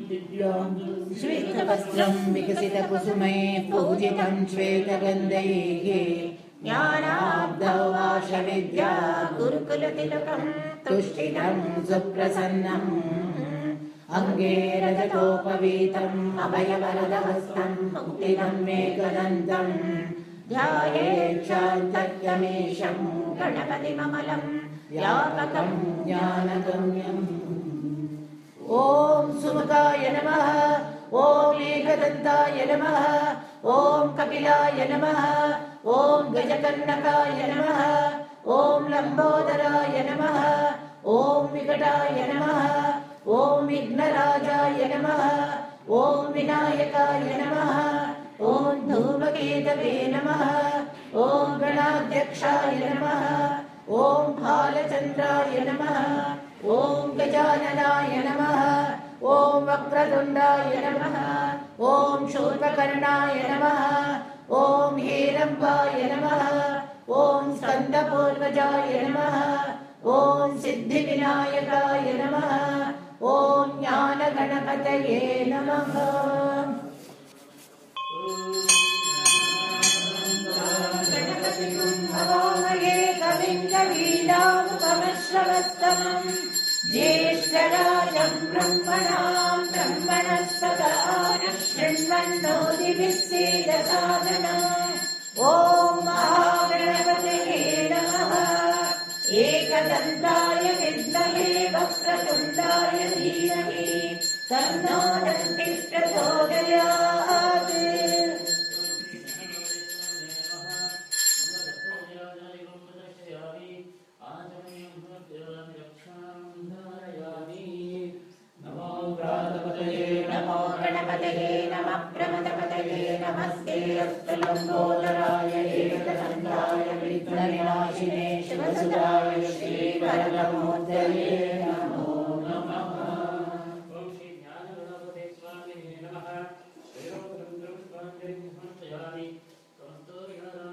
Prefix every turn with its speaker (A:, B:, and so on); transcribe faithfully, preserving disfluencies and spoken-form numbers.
A: श्वेतवस्त्रं विकसितकुसुमै पूजितं श्वेतगन्धैः ज्ञानाब्धवाशविद्या गुरुकुलतिलकं तुष्टितं सुप्रसन्नम् अंगे रजतोपवीतम् अभयवरदहस्तं मुक्तिदं मेघदन्तं ध्यायेत् शान्तत्यमीशं गणपतिममलं व्यापकं ज्ञानगम्यम्। ॐ सुमुखाय नमः, ॐ मेघदन्ताय नमः, ॐ कपिलाय नमः, ॐ गजकर्णकाय नमः, ॐ लम्बोदराय नमः, ॐ विकटाय नमः, ॐ विघ्नराजाय नमः, ॐ विनायकाय नमः, ॐ धूमकेतवे नमः, ॐ गणाध्यक्षाय नमः, ॐ भालचन्द्राय नमः, ॐ गजाननाय नमः, ॐ वक्रतुण्डाय नमः, ॐ शूर्पकर्णाय नमः, ॐ हेरम्बाय नमः, ॐ स्कन्दपूर्वजाय नमः, ॐ सिद्धिविनायकाय नमः, ॐ ज्ञानगणपतये नमः। गणपतिं भवामहे कविं कवीनामुपमश्रवस्तमम् ज्येष्ठराजं ब्रह्मणां ब्रह्मणस्पत शृण्वन्नोतिभिः सीदसादनम्। ॐ महागणपतये नमः। एकदन्ताय विद्महे वक्रतुण्डाय धीमहि तन्नो दन्तिः प्रचोदयात्। नमो गणपतये नमः प्रमदपतये नमस्ते अस्तु लम्बोदराय एकदन्ताय विघ्नविनाशिने शिवसुताय श्रीवरदमूर्तये नमो नमः। ॐ श्री ज्ञानगणपते स्वामिने नमः।